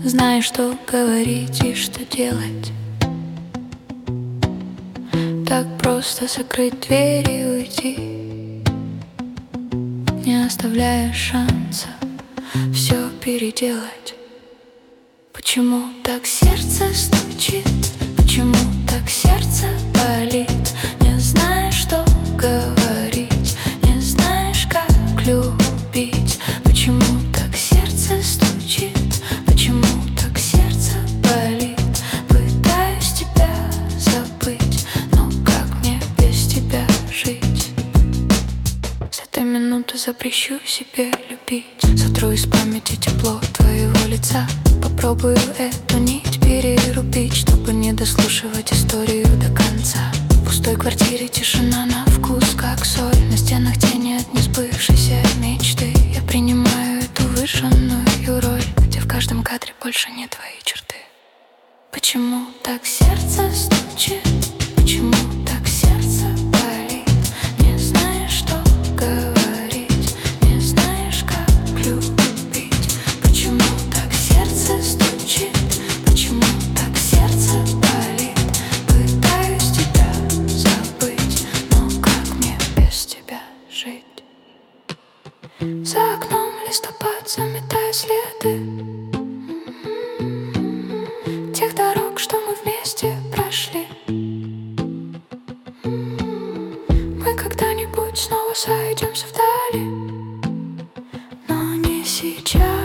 Знаешь, что говорить и что делать. Так просто закрыть дверь и уйти, не оставляя шанса все переделать. Почему так сердце стучит? Почему так сердце болит? Не знаешь, что говорить, не знаешь, как любить. Почему так сердце стучит? Почему так сердце болит? Пытаюсь тебя забыть, но как мне без тебя жить? С этой минуты запрещу себе любить. Сотру из памяти тепло твоего лица. Попробую эту нить перерубить, чтобы не дослушивать историю до конца. В пустой квартире тишина на вкус, как соль. На стенах тени от несбывшейся мечты. Я принимаю эту выжженную роль, где в каждом кадре больше нет твоей черты. Почему так сердце стучит? Почему так сердце болит? Не знаешь, что говорить, не знаешь, как любить. Почему так сердце стучит? Почему так сердце болит? Пытаюсь тебя забыть, но как мне без тебя жить? За окном листопад заметает следы тех дорог, что мы вместе прошли. Мы когда-нибудь снова сойдемся вдали, но не сейчас.